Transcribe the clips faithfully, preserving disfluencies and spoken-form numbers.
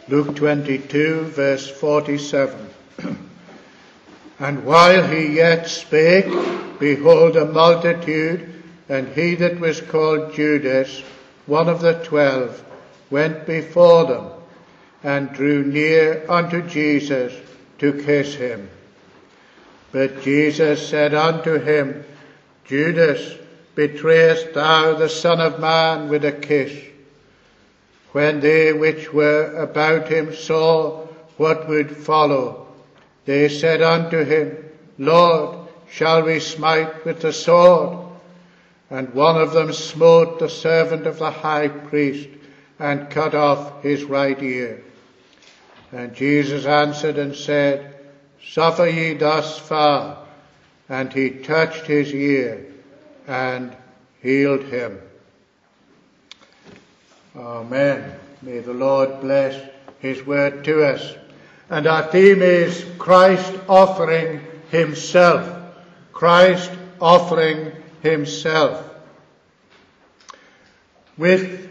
Luke twenty-two, verse forty-seven. And while he yet spake, behold, a multitude, and he that was called Judas, one of the twelve, went before them, and drew near unto Jesus to kiss him. But Jesus said unto him, Judas, betrayest thou the Son of Man with a kiss? When they which were about him saw what would follow, they said unto him, Lord, shall we smite with the sword? And one of them smote the servant of the high priest, and cut off his right ear. And Jesus answered and said, Suffer ye thus far. And he touched his ear, and healed him. Amen. May the Lord bless his word to us. And our theme is Christ offering himself. Christ offering himself. With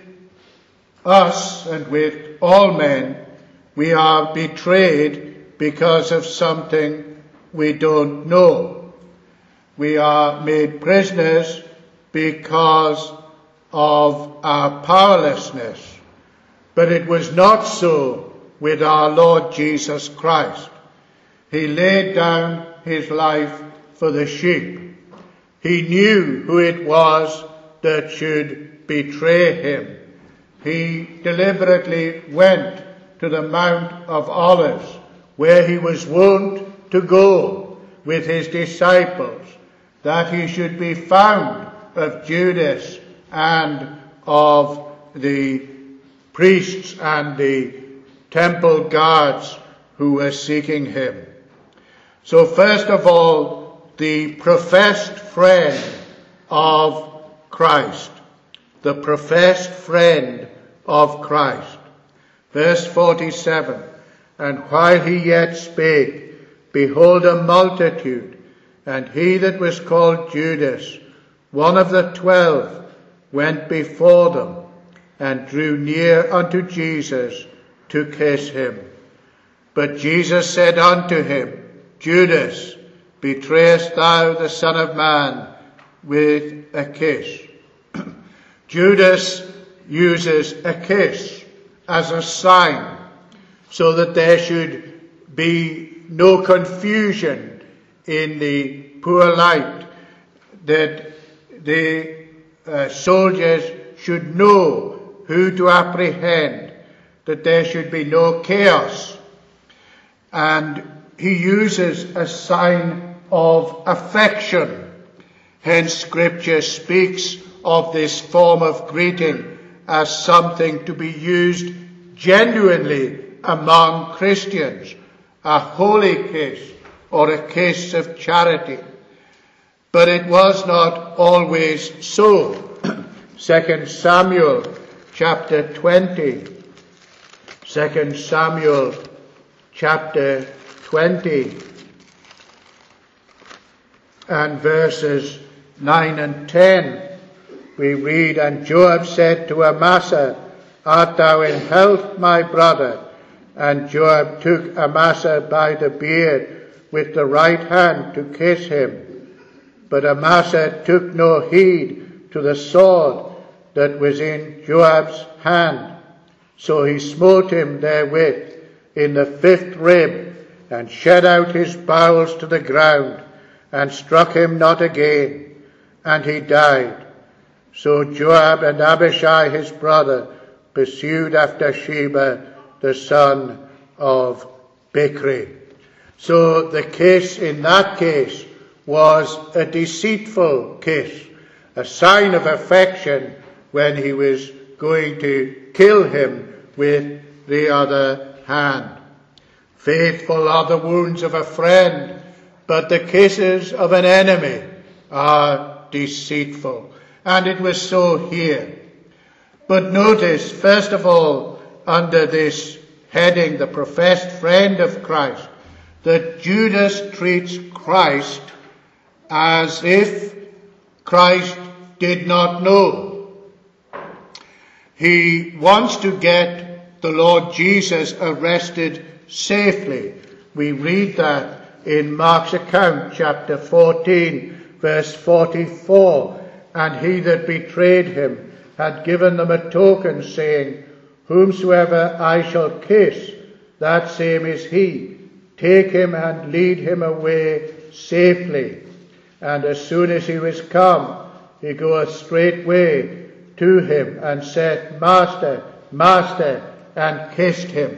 us and with all men, we are betrayed because of something we don't know. We are made prisoners because of our powerlessness. But it was not so with our Lord Jesus Christ. He laid down his life for the sheep. He knew who it was that should betray him. He deliberately went to the Mount of Olives, where he was wont to go with his disciples, that he should be found of Judas and of the priests and the temple guards who were seeking him. So first of all, the professed friend of Christ. The professed friend of Christ. Verse forty-seven, And while he yet spake, behold, a multitude, and he that was called Judas, one of the twelve, went before them, and drew near unto Jesus to kiss him. But Jesus said unto him, Judas, betrayest thou the Son of Man with a kiss? Judas uses a kiss as a sign so that there should be no confusion in the poor light, that the uh, soldiers should know who to apprehend, that there should be no chaos. And he uses a sign of affection. Hence Scripture speaks of this form of greeting as something to be used genuinely among Christians, a holy kiss or a kiss of charity. But it was not always so. Second Samuel chapter twenty. Second Samuel chapter twenty and verses nine and ten. We read, And Joab said to Amasa, Art thou in health, my brother? And Joab took Amasa by the beard with the right hand to kiss him. But Amasa took no heed to the sword that was in Joab's hand. So he smote him therewith in the fifth rib, and shed out his bowels to the ground, and struck him not again, and he died. So Joab and Abishai his brother pursued after Sheba the son of Bichri. So the kiss in that case was a deceitful kiss, a sign of affection when he was going to kill him with the other hand. Faithful are the wounds of a friend, but the kisses of an enemy are deceitful. And it was so here. But notice, first of all, under this heading, the professed friend of Christ, that Judas treats Christ as if Christ did not know. He wants to get the Lord Jesus arrested safely. We read that in Mark's account, chapter fourteen, verse forty-four. And he that betrayed him had given them a token, saying, Whomsoever I shall kiss, that same is he. Take him and lead him away safely. And as soon as he was come, he goeth straightway to him and said, Master, Master, and kissed him.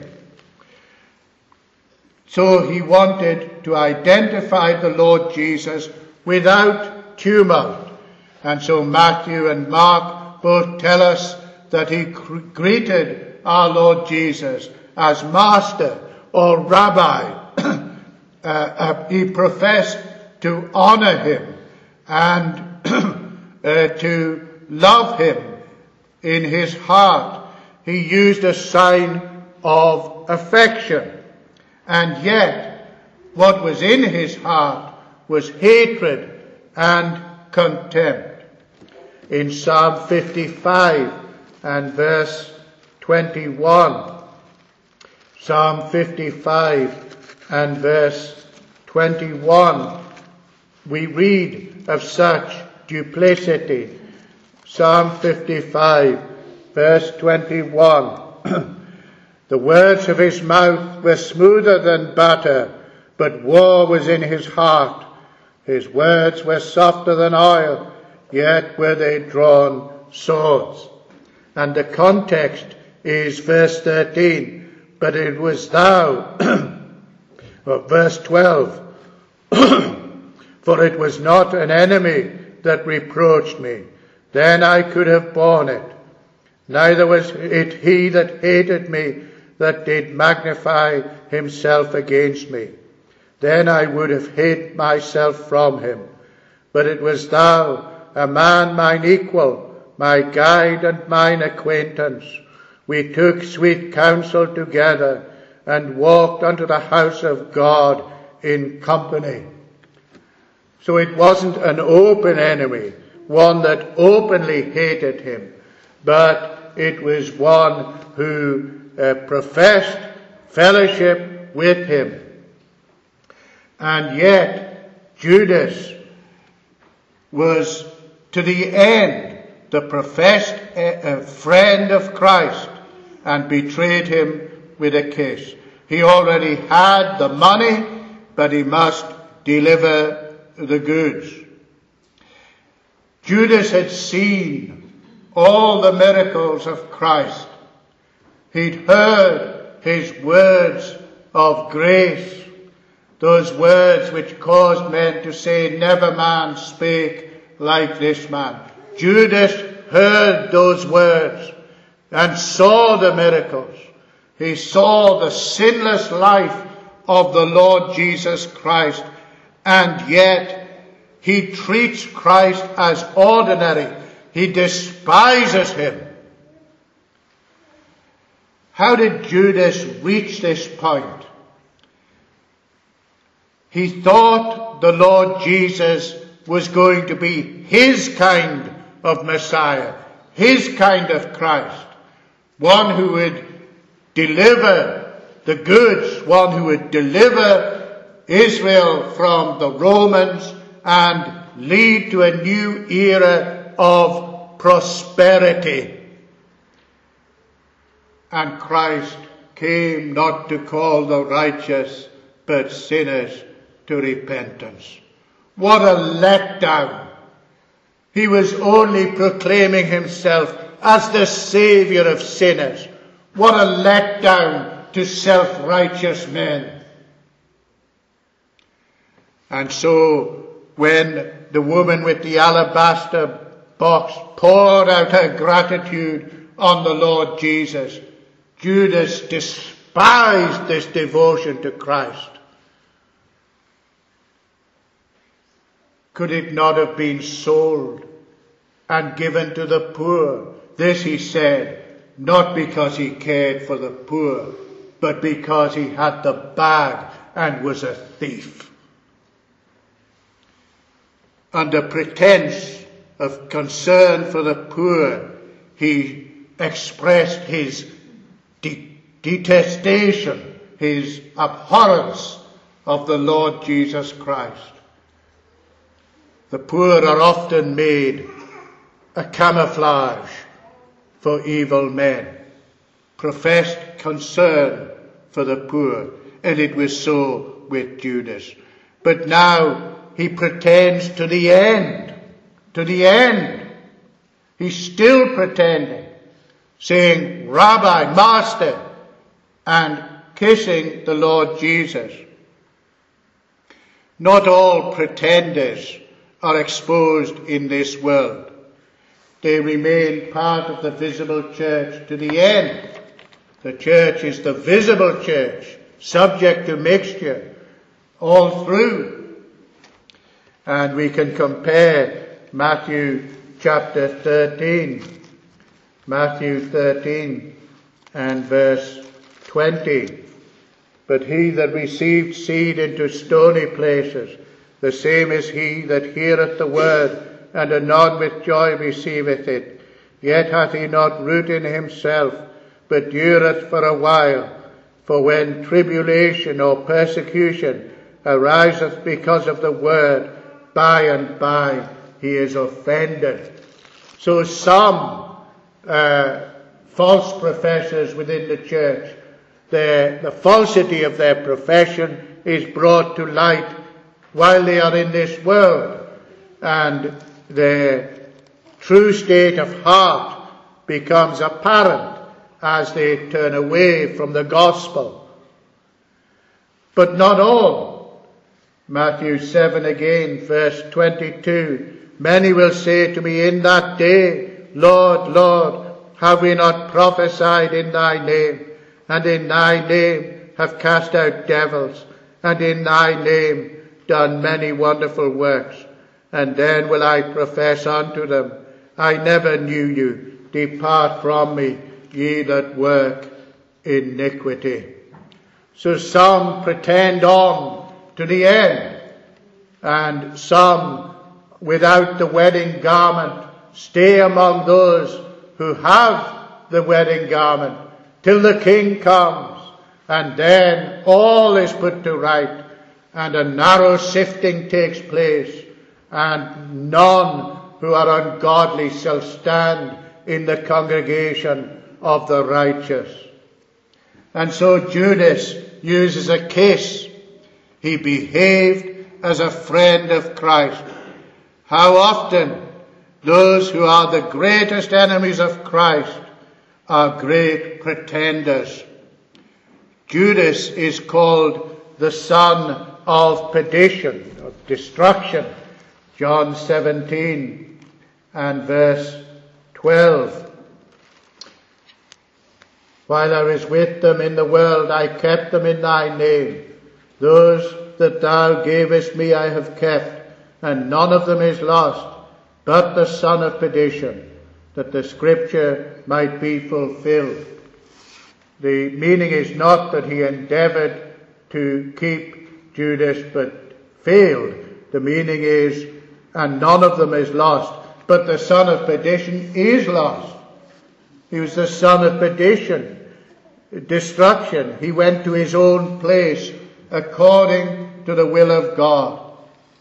So he wanted to identify the Lord Jesus without tumult. And so Matthew and Mark both tell us that he greeted our Lord Jesus as Master or Rabbi. uh, uh, he professed to honor him and uh, to love him in his heart. He used a sign of affection. And yet, what was in his heart was hatred and contempt. In Psalm fifty-five and verse twenty-one, Psalm fifty-five and verse twenty-one, we read of such duplicity. Psalm fifty-five, verse twenty-one. The words of his mouth were smoother than butter, but war was in his heart. His words were softer than oil, yet were they drawn swords. And the context is verse thirteen. But it was thou, or verse twelve, for it was not an enemy that reproached me. Then I could have borne it. Neither was it he that hated me that did magnify himself against me. Then I would have hid myself from him. But it was thou, a man mine equal, my guide and mine acquaintance. We took sweet counsel together and walked unto the house of God in company. So it wasn't an open enemy, one that openly hated him, but it was one who uh, professed fellowship with him. And yet Judas was to the end the professed uh, friend of Christ and betrayed him with a kiss. He already had the money, but he must deliver the goods. Judas had seen all the miracles of Christ. He'd heard his words of grace, those words which caused men to say, never man spake like this man. Judas heard those words and saw the miracles. He saw the sinless life of the Lord Jesus Christ, and yet he treats Christ as ordinary. He despises him. How did Judas reach this point? He thought the Lord Jesus was going to be his kind of Messiah, his kind of Christ, one who would deliver the goods, one who would deliver Israel from the Romans and lead to a new era of prosperity. And Christ came not to call the righteous, but sinners to repentance. What a letdown! He was only proclaiming himself as the Saviour of sinners. What a letdown to self-righteous men. And so, when the woman with the alabaster box poured out her gratitude on the Lord Jesus, Judas despised this devotion to Christ. Could it not have been sold and given to the poor? This he said, not because he cared for the poor, but because he had the bag and was a thief. Under pretense of concern for the poor, he expressed his de- detestation, his abhorrence of the Lord Jesus Christ. The poor are often made a camouflage for evil men, professed concern for the poor, and it was so with Judas. But now he pretends to the end, to the end. He's still pretending, saying, Rabbi, Master, and kissing the Lord Jesus. Not all pretenders are exposed in this world. They remain part of the visible church to the end. The church is the visible church, subject to mixture all through. And we can compare Matthew chapter thirteen, Matthew thirteen and verse twenty. But he that received seed into stony places, the same is he that heareth the word, and anon with joy receiveth it. Yet hath he not root in himself, but dureth for a while. For when tribulation or persecution ariseth because of the word, by and by he is offended. So some uh, false professors within the church, their, the falsity of their profession is brought to light while they are in this world, and their true state of heart becomes apparent as they turn away from the gospel. But not all. Matthew seven again, verse twenty-two. Many will say to me in that day, Lord, Lord, have we not prophesied in thy name, and in thy name have cast out devils, and in thy name done many wonderful works? And then will I profess unto them, I never knew you. Depart from me, ye that work iniquity. So some pretend on to the end, and some without the wedding garment stay among those who have the wedding garment till the King comes, and then all is put to right, and a narrow sifting takes place, and none who are ungodly shall stand in the congregation of the righteous. And so Judas uses a kiss. He behaved as a friend of Christ. How often those who are the greatest enemies of Christ are great pretenders. Judas is called the son of perdition, of destruction. John seventeen and verse twelve. While I was with them in the world, I kept them in thy name. Those that thou gavest me I have kept, and none of them is lost, but the son of perdition, that the scripture might be fulfilled. The meaning is not that he endeavored to keep Judas but failed. The meaning is, and none of them is lost, but the son of perdition is lost. He was the son of perdition, destruction. He went to his own place according to the will of God.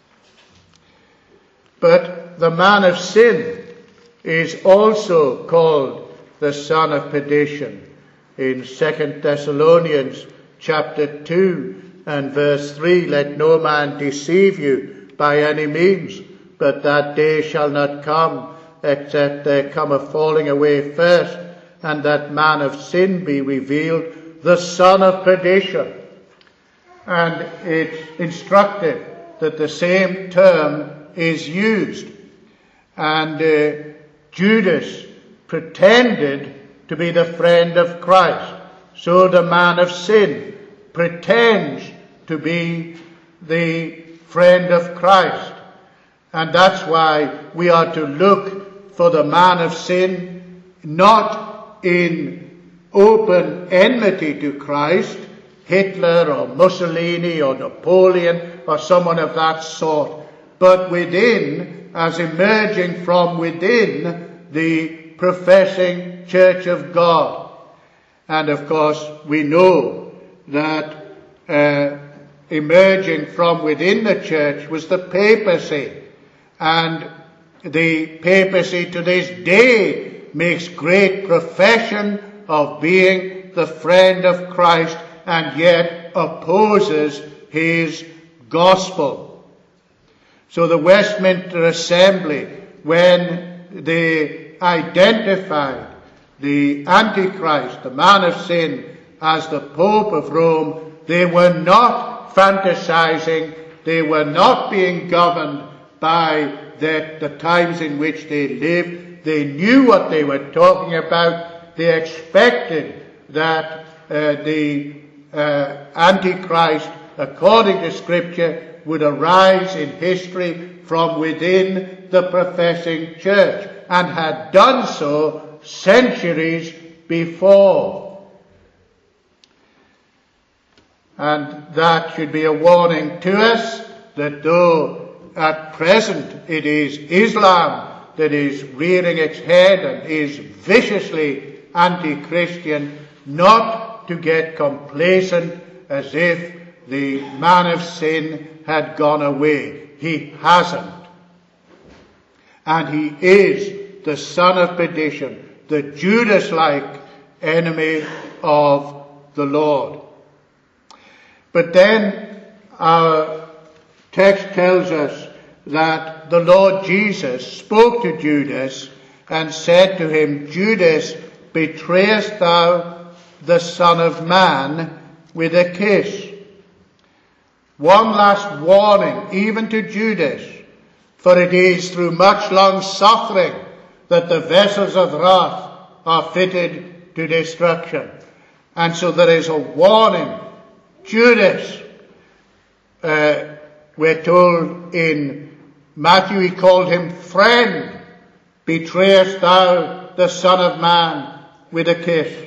But the man of sin is also called the son of perdition. In Second Thessalonians chapter two and verse three, let no man deceive you by any means, but that day shall not come, except there come a falling away first, and that man of sin be revealed, the son of perdition. And it's instructive that the same term is used. And uh, Judas pretended to be the friend of Christ. So the man of sin pretends to be the friend of Christ. And that's why we are to look for the man of sin not in open enmity to Christ, Hitler or Mussolini or Napoleon or someone of that sort, but within, as emerging from within the professing Church of God. And of course, we know that uh, emerging from within the church was the papacy. And the papacy to this day makes great profession of being the friend of Christ, and yet opposes his gospel. So the Westminster Assembly, when they identified the Antichrist, the man of sin, as the Pope of Rome, they were not fantasizing, they were not being governed by the, the times in which they lived. They knew what they were talking about. They expected that uh, the uh, Antichrist, according to Scripture, would arise in history from within the professing church, and had done so centuries before. And that should be a warning to us that though at present it is Islam that is rearing its head and is viciously anti-Christian, not to get complacent as if the man of sin had gone away. He hasn't. And he is the son of perdition, the Judas-like enemy of the Lord. But then our text tells us that the Lord Jesus spoke to Judas and said to him, Judas, betrayest thou the Son of Man with a kiss? One last warning, even to Judas, for it is through much long suffering that the vessels of wrath are fitted to destruction. And so there is a warning. Judas, uh, we're told in Matthew, he called him friend. Betrayest thou the Son of Man with a kiss?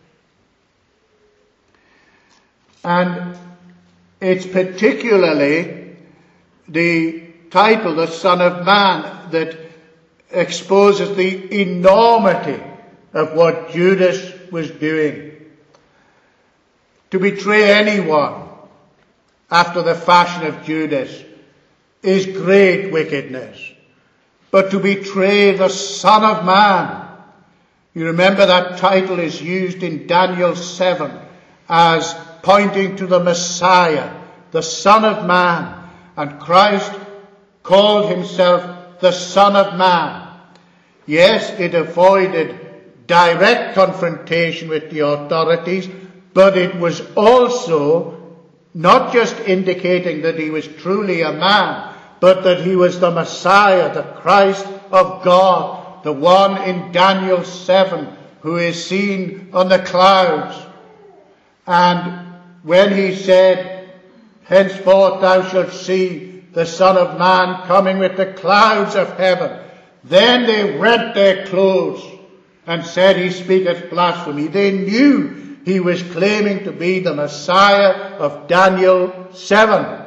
And it's particularly the title, the Son of Man, that exposes the enormity of what Judas was doing. To betray anyone after the fashion of Judas is great wickedness. But to betray the Son of Man, you remember that title is used in Daniel seven as pointing to the Messiah, the Son of Man. And Christ called himself the Son of Man. Yes, it avoided direct confrontation with the authorities, but it was also not just indicating that he was truly a man, but that he was the Messiah, the Christ of God, the one in Daniel seven who is seen on the clouds. And when he said, henceforth thou shalt see the Son of Man coming with the clouds of heaven, then they rent their clothes and said, he speaketh blasphemy. They knew he was claiming to be the Messiah of Daniel seven.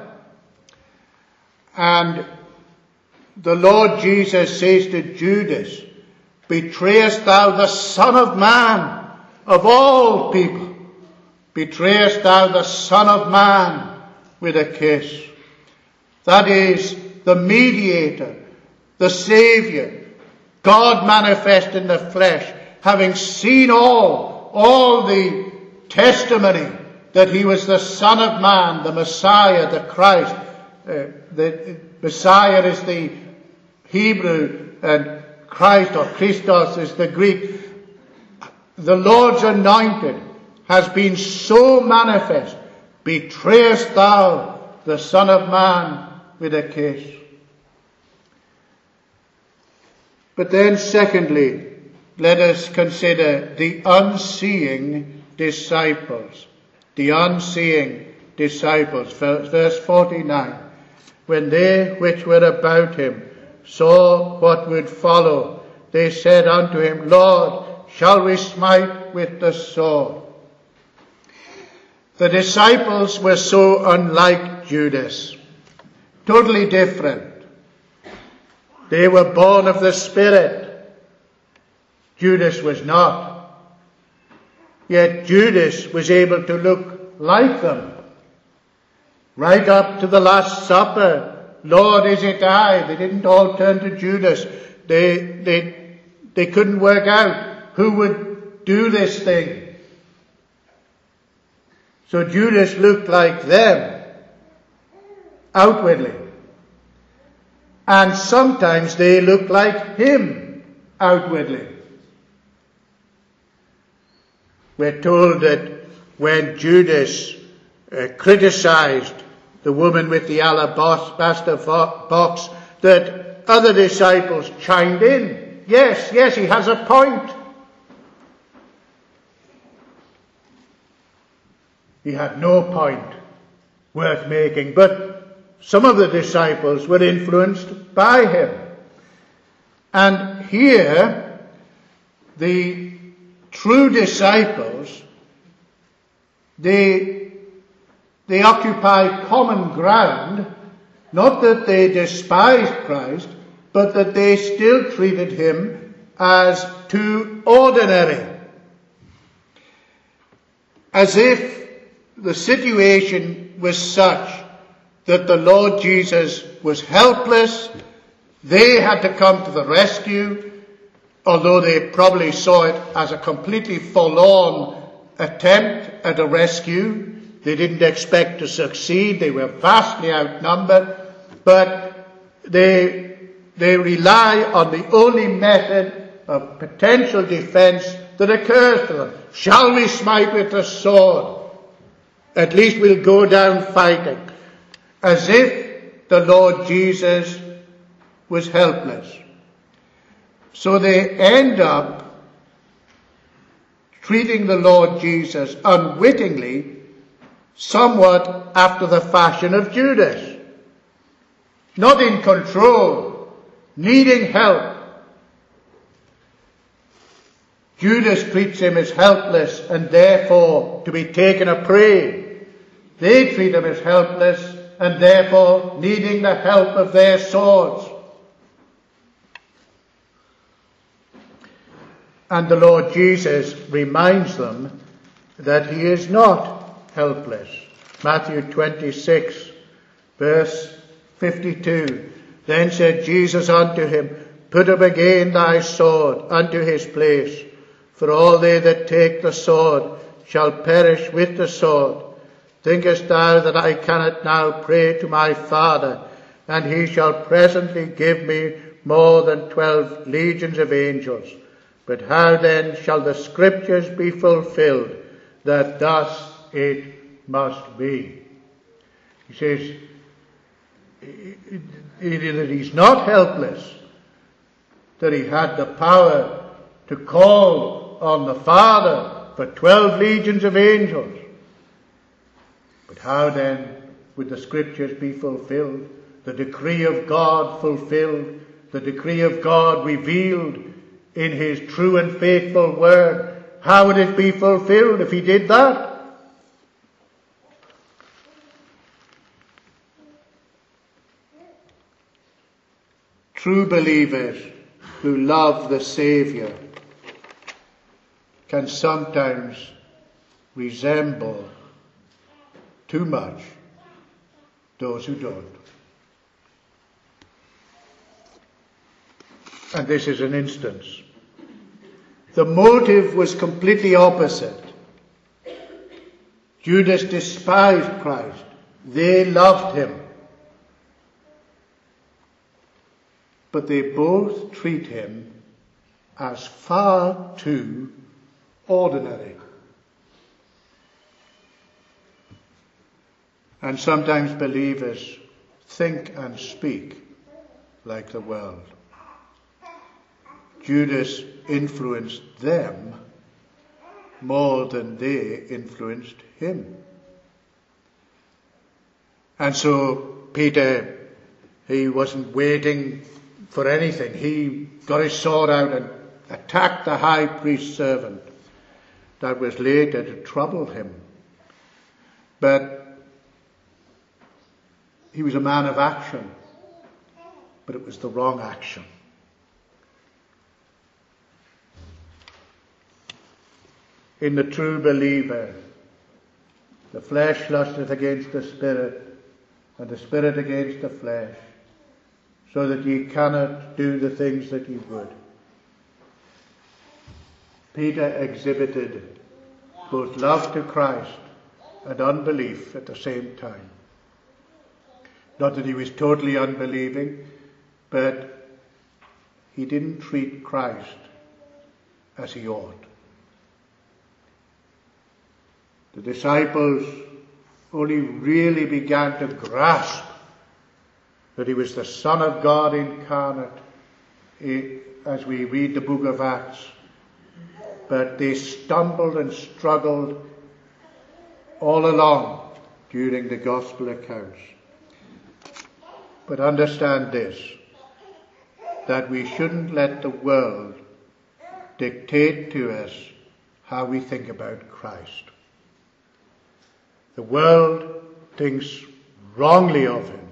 And the Lord Jesus says to Judas, betrayest thou the Son of Man of all people? Betrayest thou the Son of Man with a kiss? That is the mediator, the Saviour, God manifest in the flesh, having seen all, all the testimony that he was the Son of Man, the Messiah, the Christ. Uh, the Messiah is the Hebrew and Christ or Christos is the Greek. The Lord's anointed has been so manifest. Betrayest thou the Son of Man with a kiss? But then secondly, let us consider the unseeing disciples. The unseeing disciples. Verse forty-nine. When they which were about him saw what would follow, they said unto him, Lord, shall we smite with the sword? The disciples were so unlike Judas. Totally different. They were born of the Spirit. Judas was not. Yet Judas was able to look like them. Right up to the Last Supper, Lord, is it I? They didn't all turn to Judas. They, they, they couldn't work out who would do this thing. So Judas looked like them outwardly. And sometimes they looked like him outwardly. We're told that when Judas uh, criticized the woman with the alabaster box, that other disciples chimed in. Yes, yes, he has a point. He had no point worth making, but some of the disciples were influenced by him. And here, the true disciples, they, they occupy common ground, not that they despised Christ, but that they still treated him as too ordinary. As if the situation was such that the Lord Jesus was helpless, they had to come to the rescue, although they probably saw it as a completely forlorn attempt at a rescue. They didn't expect to succeed. They were vastly outnumbered, but they, they rely on the only method of potential defense that occurs to them. Shall we smite with the sword? At least we'll go down fighting. As if the Lord Jesus was helpless. So they end up treating the Lord Jesus unwittingly, somewhat after the fashion of Judas. Not in control, needing help. Judas treats him as helpless and therefore to be taken a prey. They treat him as helpless and therefore needing the help of their swords. And the Lord Jesus reminds them that he is not helpless. Matthew twenty-six, verse fifty-two. Then said Jesus unto him, Put up again thy sword unto his place, for all they that take the sword shall perish with the sword. Thinkest thou that I cannot now pray to my Father, and he shall presently give me more than twelve legions of angels? But how then shall the scriptures be fulfilled, that thus it must be? He says that he's not helpless, that he had the power to call on the Father for twelve legions of angels. But how then would the scriptures be fulfilled? The decree of God fulfilled, the decree of God revealed in his true and faithful word. How would it be fulfilled if he did that? True believers who love the Saviour can sometimes resemble too much those who don't. And this is an instance. The motive was completely opposite. Judas despised Christ. They loved him. But they both treat him as far too ordinary. And sometimes believers think and speak like the world. Judas influenced them more than they influenced him. And so Peter, he wasn't waiting for anything. He got his sword out and attacked the high priest's servant. That was later to trouble him. But he was a man of action. But it was the wrong action. in the true believer. The flesh lusteth against the spirit, and the spirit against the flesh, so that ye cannot do the things that ye would. Peter exhibited both love to Christ and unbelief at the same time. Not that he was totally unbelieving, but he didn't treat Christ as he ought. The disciples only really began to grasp that he was the Son of God incarnate as we read the book of Acts. But they stumbled and struggled all along during the gospel accounts. But understand this, that we shouldn't let the world dictate to us how we think about Christ. The world thinks wrongly of him.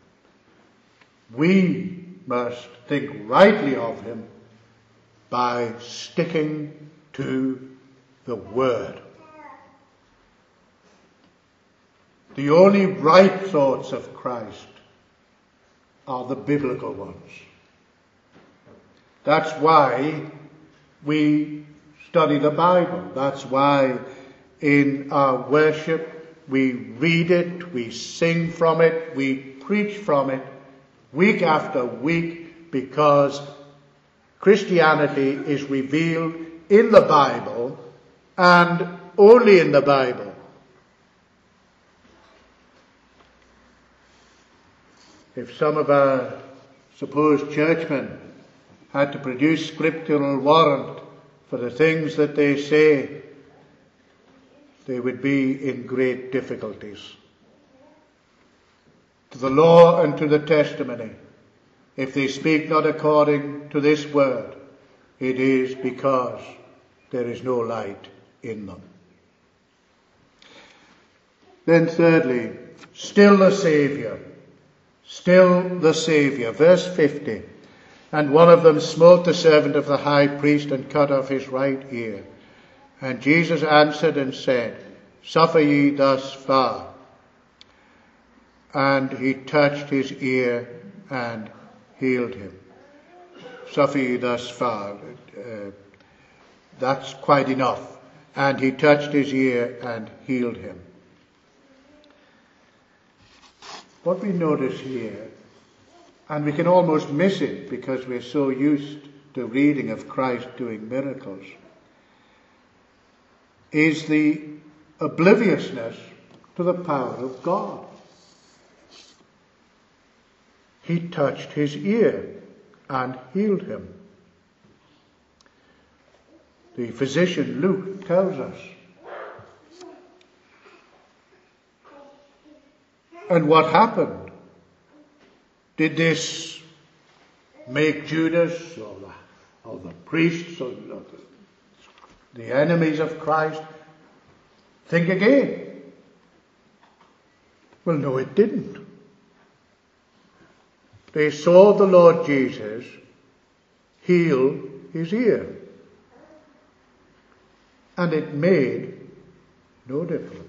We must think rightly of him by sticking to the Word. The only right thoughts of Christ are the biblical ones. That's why we study the Bible. That's why in our worship we read it, we sing from it, we preach from it week after week, because Christianity is revealed in the Bible and only in the Bible. If some of our supposed churchmen had to produce scriptural warrant for the things that they say, they would be in great difficulties. To the law and to the testimony, if they speak not according to this word, it is because there is no light in them. Then thirdly, still the Saviour. Still the Saviour. Verse fifty. And one of them smote the servant of the high priest and cut off his right ear. And Jesus answered and said, Suffer ye thus far. And he touched his ear and healed him. Suffer ye thus far. Uh, that's quite enough. And he touched his ear and healed him. What we notice here, and we can almost miss it because we're so used to reading of Christ doing miracles, is the obliviousness to the power of God. He touched his ear and healed him. The physician Luke tells us. And what happened? Did this make Judas or the, or the priests or the, the enemies of Christ think again? Well, no, it didn't. They saw the Lord Jesus heal his ear. And it made no difference.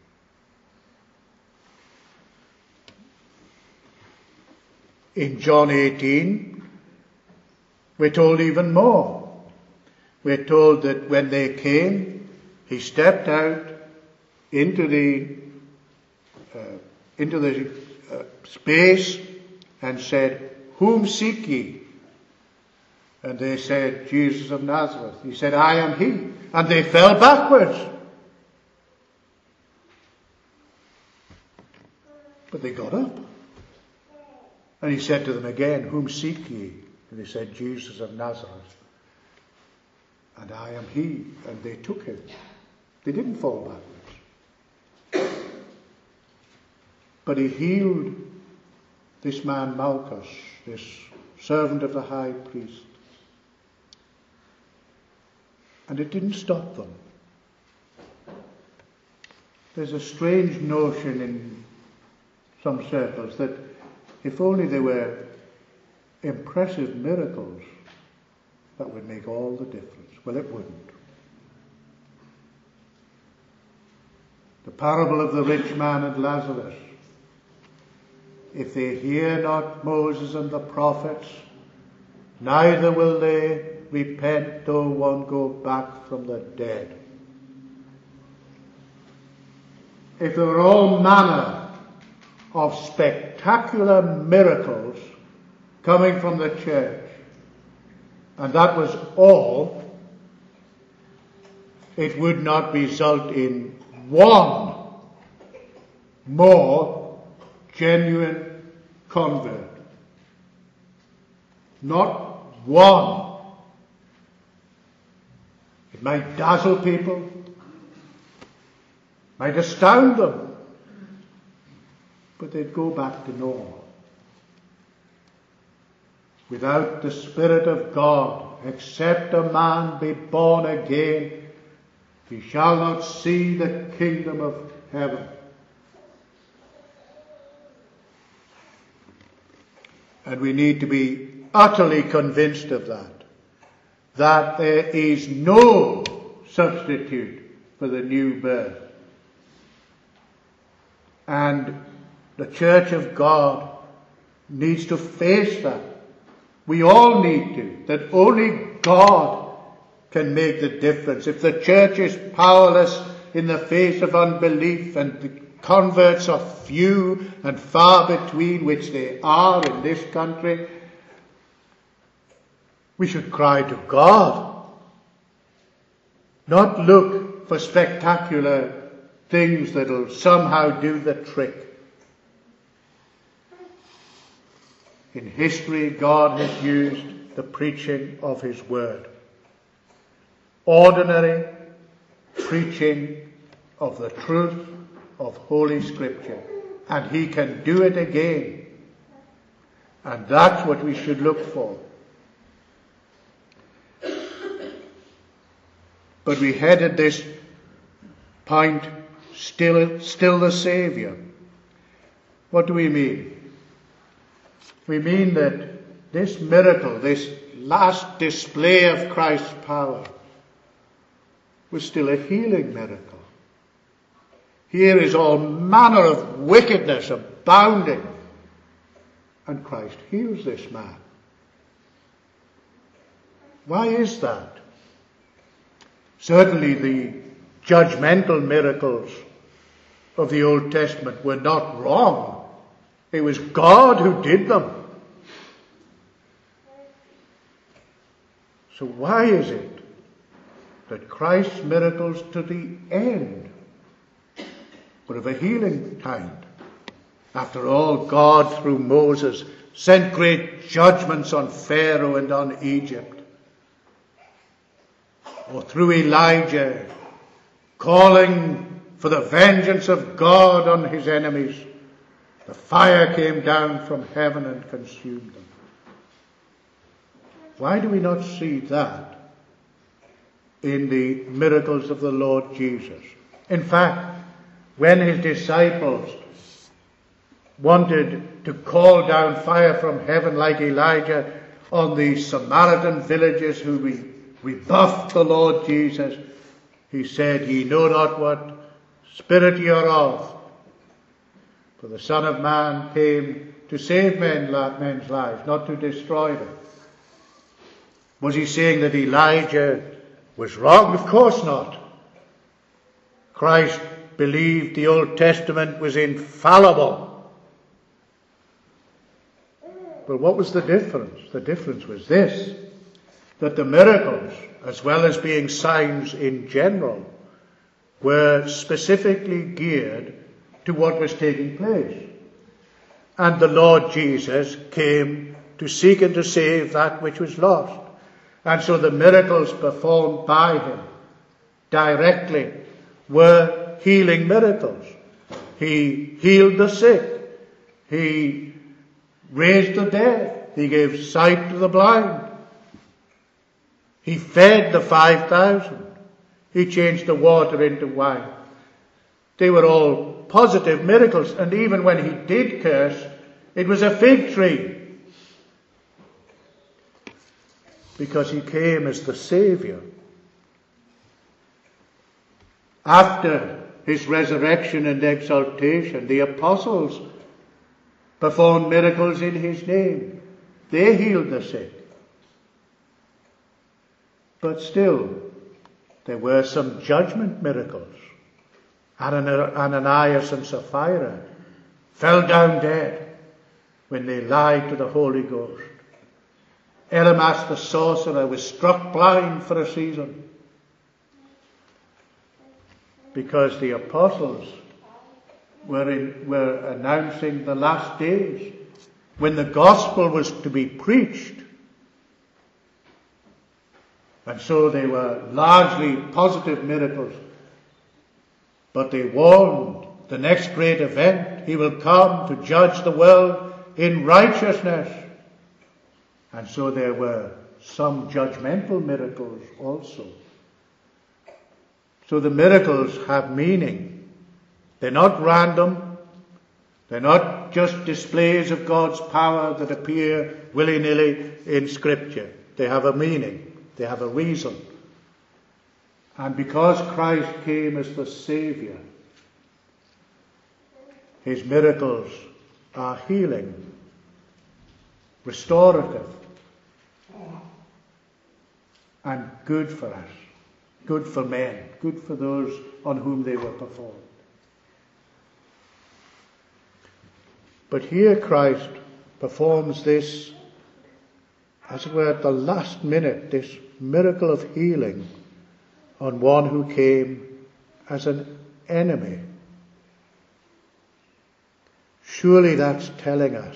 In John eighteen, we're told even more. We're told that when they came, he stepped out into the uh, into the uh, space and said, Whom seek ye? And they said, Jesus of Nazareth. He said, I am he. And they fell backwards. But they got up. And he said to them again, Whom seek ye? And they said, Jesus of Nazareth. And I am he. And they took him. They didn't fall backwards. But he healed this man Malchus, this servant of the high priest. And it didn't stop them. There's a strange notion in some circles that if only there were impressive miracles, that would make all the difference. Well, it wouldn't. parable of the rich man and Lazarus. If they hear not Moses and the prophets, neither will they repent though one go back from the dead. If there were all manner of spectacular miracles coming from the church, and that was all, it would not result in one more genuine convert. Not one. It might dazzle people, might astound them, but they'd go back to normal. Without the Spirit of God, except a man be born again, he shall not see the kingdom of heaven. And we need to be utterly convinced of that, that there is no substitute for the new birth. And the Church of God needs to face that. We all need to, that only God can make the difference. If the church is powerless in the face of unbelief, and the converts are few and far between, which they are in this country, we should cry to God, not look for spectacular things that will somehow do the trick. In history, God has used the preaching of His Word. Ordinary preaching of the truth of Holy Scripture. And He can do it again. And that's what we should look for. But we headed this point, still, still the Saviour. What do we mean? We mean that this miracle, this last display of Christ's power, was still a healing miracle. Here is all manner of wickedness abounding, and Christ heals this man. Why is that? Certainly the judgmental miracles of the Old Testament were not wrong. It was God who did them. So why is it that Christ's miracles to the end were of a healing kind? After all, God through Moses sent great judgments on Pharaoh and on Egypt. Or through Elijah, calling for the vengeance of God on his enemies, the fire came down from heaven and consumed them. Why do we not see that in the miracles of the Lord Jesus? In fact, when his disciples wanted to call down fire from heaven like Elijah on the Samaritan villages who re- rebuffed the Lord Jesus, he said, "Ye know not what spirit ye are of. For the Son of Man came to save men, men's lives, not to destroy them." Was he saying that Elijah was wrong? Of course not. Christ believed the Old Testament was infallible. But what was the difference? The difference was this, that the miracles, as well as being signs in general, were specifically geared to what was taking place. And the Lord Jesus came to seek and to save that which was lost. And so the miracles performed by him directly were healing miracles. He healed the sick. He raised the dead. He gave sight to the blind. He fed the five thousand. He changed the water into wine. They were all positive miracles. And even when he did curse, it was a fig tree. Because he came as the Saviour. After his resurrection and exaltation. The apostles performed miracles in his name. They healed the sick. But still, there were some judgment miracles. Ananias and Sapphira fell down dead when they lied to the Holy Ghost. Elymas the sorcerer was struck blind for a season because the apostles were, in, were announcing the last days when the gospel was to be preached. And so they were largely positive miracles. But they warned the next great event, he will come to judge the world in righteousness. And so there were some judgmental miracles also. So the miracles have meaning. They're not random. They're not just displays of God's power that appear willy-nilly in Scripture. They have a meaning. They have a reason. And because Christ came as the Saviour, his miracles are healing, restorative, and good for us, good for men, good for those on whom they were performed. But here Christ performs this, as it were, at the last minute, this miracle of healing on one who came as an enemy. Surely that's telling us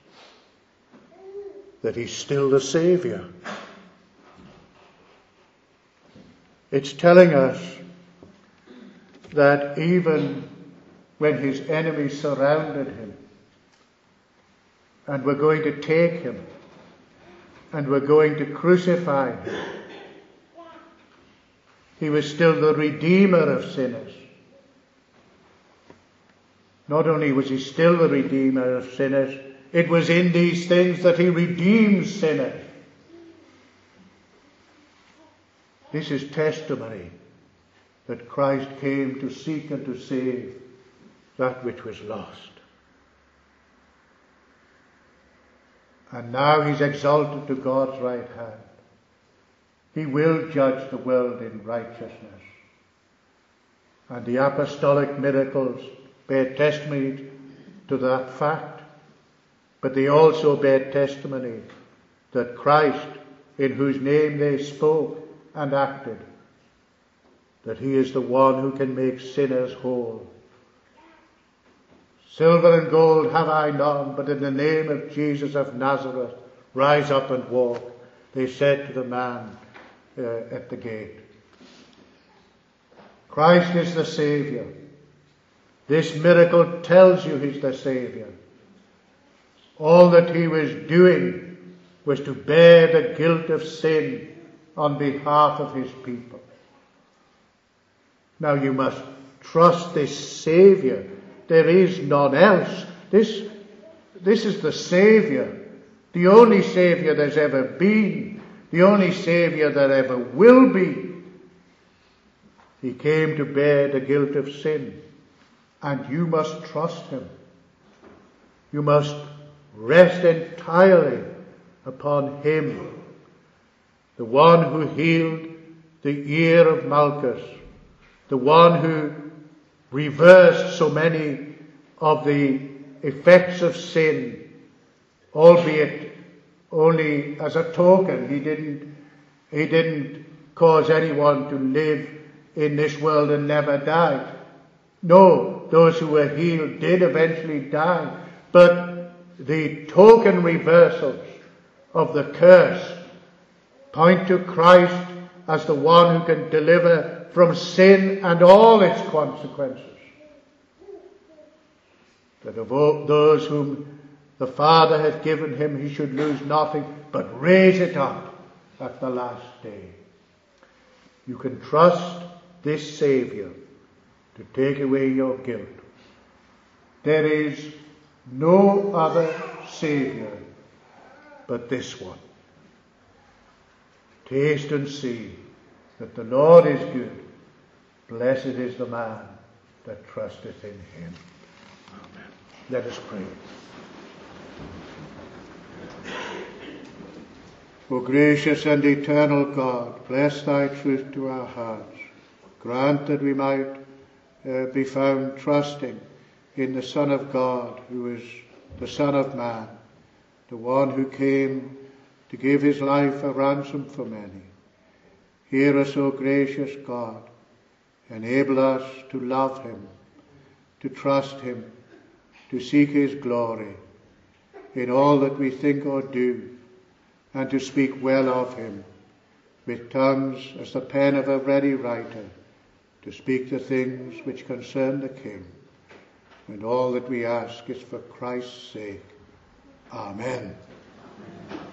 that he's still the Saviour. It's telling us that even when his enemies surrounded him and were going to take him and were going to crucify him, he was still the Redeemer of sinners. Not only was he still the Redeemer of sinners, it was in these things that he redeems sinners. This is testimony that Christ came to seek and to save that which was lost. And now he's exalted to God's right hand. He will judge the world in righteousness. And the apostolic miracles bear testimony to that fact. But they also bear testimony that Christ, in whose name they spoke and acted, that he is the one who can make sinners whole. Silver and gold have I none, but in the name of Jesus of Nazareth, rise up and walk, they said to the man uh, at the gate. Christ is the Saviour. This miracle tells you he's the Saviour. All that he was doing was to bear the guilt of sin on behalf of his people. Now you must trust this Saviour. There is none else. This, this is the Saviour, the only Saviour there's ever been, the only Saviour that ever will be. He came to bear the guilt of sin, and you must trust him. You must rest entirely upon him, the one who healed the ear of Malchus, the one who reversed so many of the effects of sin, albeit only as a token. He didn't, he didn't cause anyone to live in this world and never die. No, those who were healed did eventually die. But the token reversals of the curse point to Christ as the one who can deliver from sin and all its consequences. That of all those whom the Father hath given him, he should lose nothing, but raise it up at the last day. You can trust this Saviour to take away your guilt. There is no other Saviour but this one. Taste and see that the Lord is good. Blessed is the man that trusteth in him. Amen. Let us pray. O gracious and eternal God, bless thy truth to our hearts. Grant that we might uh, be found trusting in the Son of God, who is the Son of Man, the one who came to give his life a ransom for many. Hear us, O gracious God. Enable us to love him, to trust him, to seek his glory in all that we think or do, and to speak well of him, with tongues as the pen of a ready writer, to speak the things which concern the King. And all that we ask is for Christ's sake. Amen.